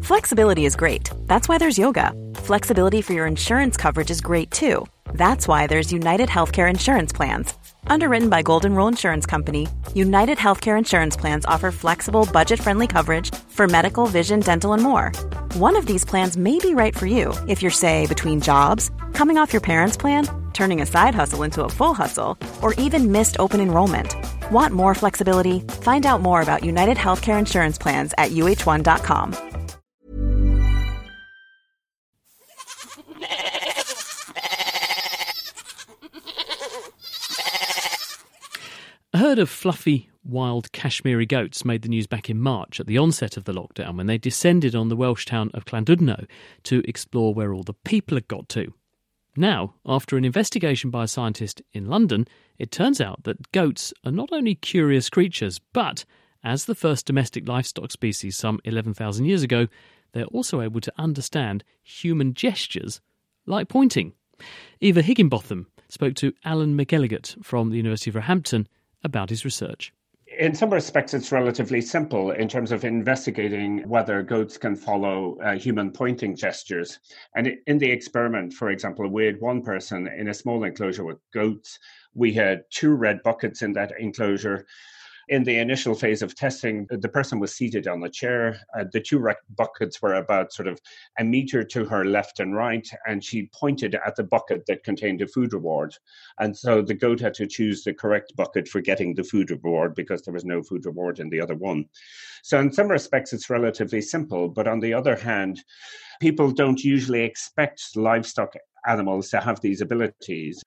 Flexibility is great. That's why there's yoga. Flexibility for your insurance coverage is great too. That's why there's United Healthcare Insurance Plans. Underwritten by Golden Rule Insurance Company, United Healthcare Insurance Plans offer flexible, budget-friendly coverage for medical, vision, dental, and more. One of these plans may be right for you if you're, say, between jobs, coming off your parents' plan, turning a side hustle into a full hustle, or even missed open enrollment. Want more flexibility? Find out more about United Healthcare Insurance Plans at uh1.com. A herd of fluffy, wild Kashmiri goats made the news back in March at the onset of the lockdown when they descended on the Welsh town of Llandudno to explore where all the people had got to. Now, after an investigation by a scientist in London, it turns out that goats are not only curious creatures, but, as the first domestic livestock species some 11,000 years ago, they're also able to understand human gestures like pointing. Eva Higginbotham spoke to Alan McElligott from the University of Roehampton about his research. In some respects, it's relatively simple in terms of investigating whether goats can follow human pointing gestures. And in the experiment, for example, we had one person in a small enclosure with goats. We had 2 red buckets in that enclosure. In the initial phase of testing, the person was seated on a chair. The 2 red buckets were about sort of a meter to her left and right, and she pointed at the bucket that contained a food reward. And so the goat had to choose the correct bucket for getting the food reward because there was no food reward in the other one. So in some respects, it's relatively simple. But on the other hand, people don't usually expect livestock animals to have these abilities.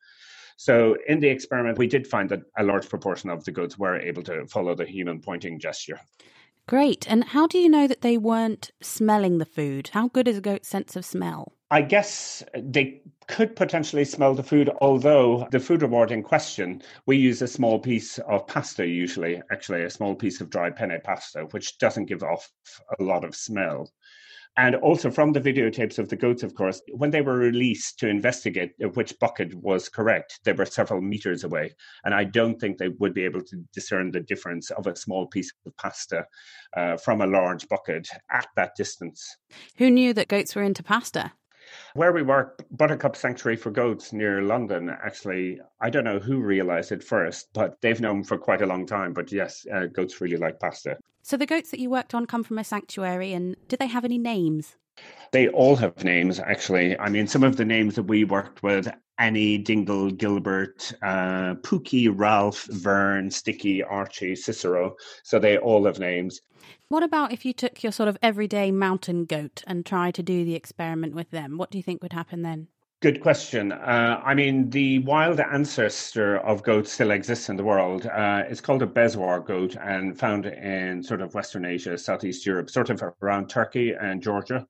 So in the experiment, we did find that a large proportion of the goats were able to follow the human pointing gesture. Great. And how do you know that they weren't smelling the food? How good is a goat's sense of smell? I guess they could potentially smell the food, although the food reward in question, we use a small piece of pasta usually, actually a small piece of dry penne pasta, which doesn't give off a lot of smell. And also from the videotapes of the goats, of course, when they were released to investigate which bucket was correct, they were several meters away. And I don't think they would be able to discern the difference of a small piece of pasta from a large bucket at that distance. Who knew that goats were into pasta? Where we work, Buttercup Sanctuary for Goats near London, actually, I don't know who realised it first, but they've known for quite a long time. But yes, goats really like pasta. So the goats that you worked on come from a sanctuary, and do they have any names? They all have names, actually. I mean, some of the names that we worked with, Annie, Dingle, Gilbert, Pookie, Ralph, Vern, Sticky, Archie, Cicero. So they all have names. What about if you took your sort of everyday mountain goat and tried to do the experiment with them? What do you think would happen then? Good question. I mean, the wild ancestor of goats still exists in the world. It's called a Bezoar goat and found in sort of Western Asia, Southeast Europe, sort of around Turkey and Georgia.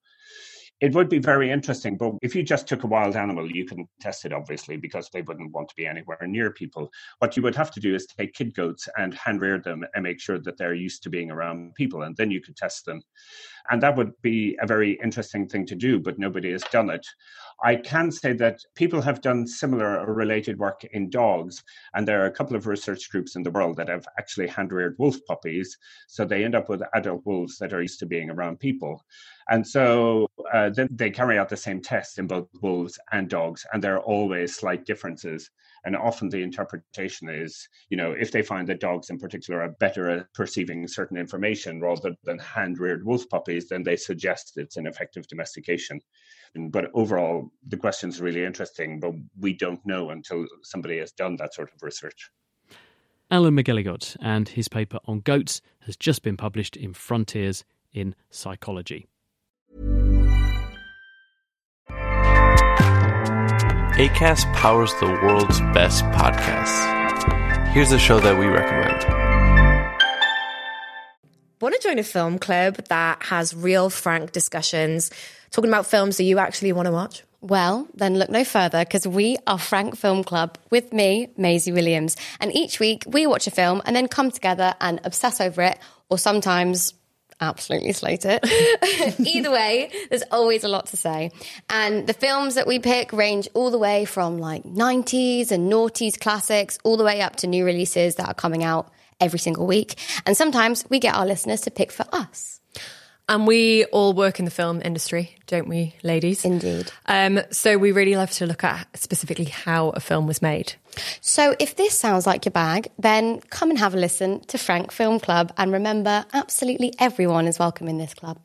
It would be very interesting, but if you just took a wild animal, you couldn't test it, obviously, because they wouldn't want to be anywhere near people. What you would have to do is take kid goats and hand rear them and make sure that they're used to being around people, and then you could test them. And that would be a very interesting thing to do, but nobody has done it. I can say that people have done similar or related work in dogs, and there are a couple of research groups in the world that have actually hand-reared wolf puppies, so they end up with adult wolves that are used to being around people. And so then they carry out the same tests in both wolves and dogs, and there are always slight differences. And often the interpretation is, you know, if they find that dogs in particular are better at perceiving certain information rather than hand-reared wolf puppies, then they suggest it's an effective domestication. But overall, the question is really interesting, but we don't know until somebody has done that sort of research. Alan McElligott and his paper on goats has just been published in Frontiers in Psychology. Acast powers the world's best podcasts. Here's a show that we recommend. Want to join a film club that has real, frank discussions, talking about films that you actually want to watch? Well, then look no further, because we are Frank Film Club with me, Maisie Williams. And each week we watch a film and then come together and obsess over it, or sometimes absolutely slate it. Either way, there's always a lot to say. And the films that we pick range all the way from like 90s and noughties classics, all the way up to new releases that are coming out every single week. And sometimes we get our listeners to pick for us. And we all work in the film industry, don't we, ladies? Indeed. So we really love to look at specifically how a film was made. So if this sounds like your bag, then come and have a listen to Frank Film Club. And remember, absolutely everyone is welcome in this club.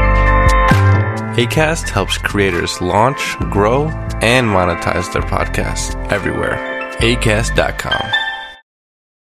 Acast helps creators launch, grow, and monetize their podcasts everywhere. Acast.com.